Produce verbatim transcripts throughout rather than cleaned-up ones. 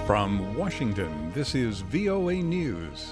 From Washington, this is V O A News.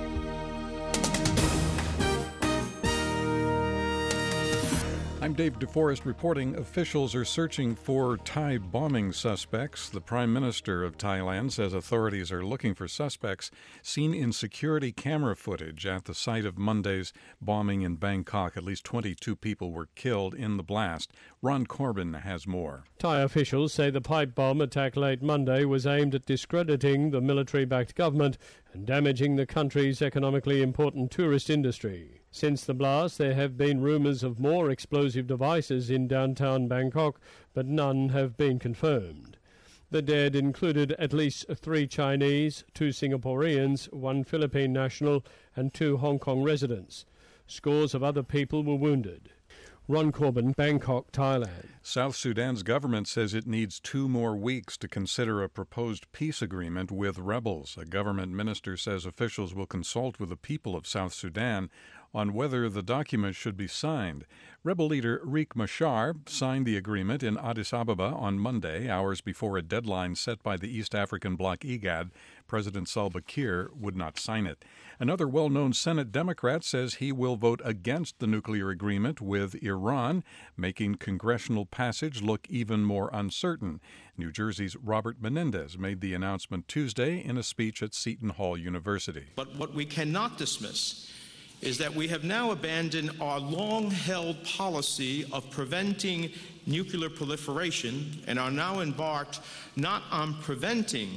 I'm Dave DeForest reporting officials are searching for Thai bombing suspects. The Prime Minister of Thailand says authorities are looking for suspects seen in security camera footage at the site of Monday's bombing in Bangkok. At least twenty-two people were killed in the blast. Ron Corbin has more. Thai officials say the pipe bomb attack late Monday was aimed at discrediting the military-backed government and damaging the country's economically important tourist industry. Since the blast, there have been rumours of more explosive devices in downtown Bangkok, but none have been confirmed. The dead included at least three Chinese, two Singaporeans, one Philippine national, and two Hong Kong residents. Scores of other people were wounded. Ron Corbin, Bangkok, Thailand. South Sudan's government says it needs two more weeks to consider a proposed peace agreement with rebels. A government minister says officials will consult with the people of South Sudan on whether the document should be signed. Rebel leader Riek Machar signed the agreement in Addis Ababa on Monday, hours before a deadline set by the East African bloc I G A D. President Salva Kiir would not sign it. Another well-known Senate Democrat says he will vote against the nuclear agreement with Iran, making congressional passage look even more uncertain. New Jersey's Robert Menendez made the announcement Tuesday in a speech at Seton Hall University. But what we cannot dismiss is that we have now abandoned our long-held policy of preventing nuclear proliferation and are now embarked not on preventing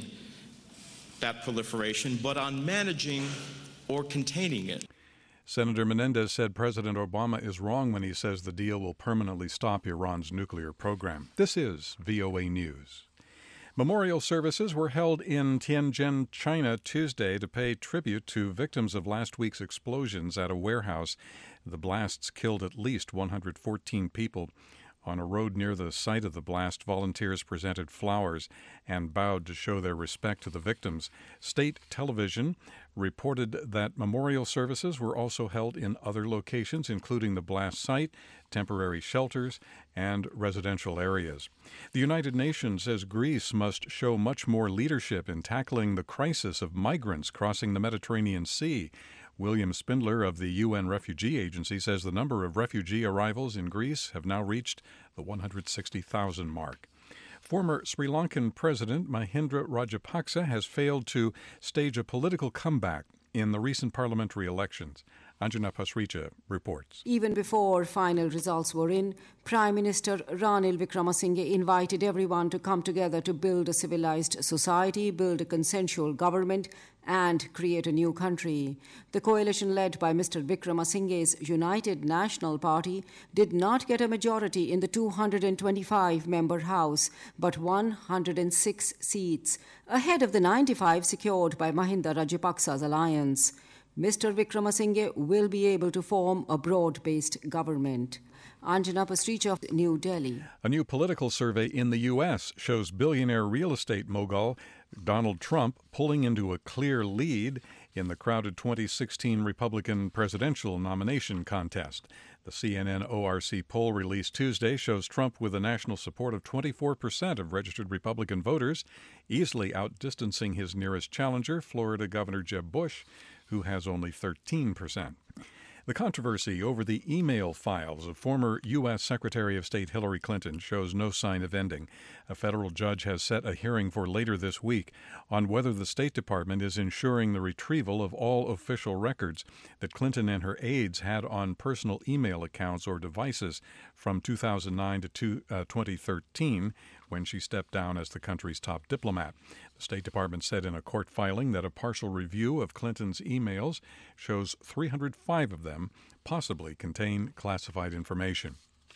that proliferation, but on managing or containing it. Senator Menendez said President Obama is wrong when he says the deal will permanently stop Iran's nuclear program. This is V O A News. Memorial services were held in Tianjin, China, Tuesday to pay tribute to victims of last week's explosions at a warehouse. The blasts killed at least one hundred fourteen people. On a road near the site of the blast, volunteers presented flowers and bowed to show their respect to the victims. State television reported that memorial services were also held in other locations, including the blast site, temporary shelters, and residential areas. The United Nations says Greece must show much more leadership in tackling the crisis of migrants crossing the Mediterranean Sea. William Spindler of the U N Refugee Agency says the number of refugee arrivals in Greece have now reached the one hundred sixty thousand mark. Former Sri Lankan President Mahinda Rajapaksa has failed to stage a political comeback in the recent parliamentary elections. Anjana Pasricha reports. Even before final results were in, Prime Minister Ranil Wickremesinghe invited everyone to come together to build a civilized society, build a consensual government, and create a new country. The coalition led by Mister Wickremesinghe's United National Party did not get a majority in the two hundred twenty-five member House, but one hundred six seats, ahead of the ninety-five secured by Mahinda Rajapaksa's alliance. Mister Wickremesinghe will be able to form a broad-based government. Anjana Pasricha, New Delhi. A new political survey in the U S shows billionaire real estate mogul Donald Trump pulling into a clear lead in the crowded twenty sixteen Republican presidential nomination contest. The C N N O R C poll released Tuesday shows Trump with a national support of twenty-four percent of registered Republican voters, easily outdistancing his nearest challenger, Florida Governor Jeb Bush, who has only thirteen percent. The controversy over the email files of former U S Secretary of State Hillary Clinton shows no sign of ending. A federal judge has set a hearing for later this week on whether the State Department is ensuring the retrieval of all official records that Clinton and her aides had on personal email accounts or devices from two thousand nine to twenty thirteen, when she stepped down as the country's top diplomat. The State Department said in a court filing that a partial review of Clinton's emails shows three hundred five of them possibly contain classified information.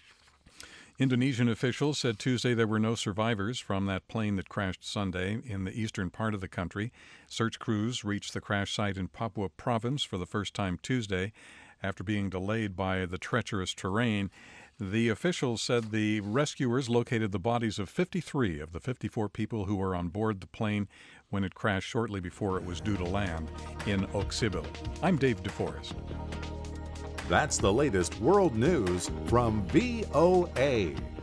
Indonesian officials said Tuesday there were no survivors from that plane that crashed Sunday in the eastern part of the country. Search crews reached the crash site in Papua Province for the first time Tuesday after being delayed by the treacherous terrain. The officials said the rescuers located the bodies of fifty-three of the fifty-four people who were on board the plane when it crashed shortly before it was due to land in Oksibil. I'm Dave DeForest. That's the latest world news from V O A.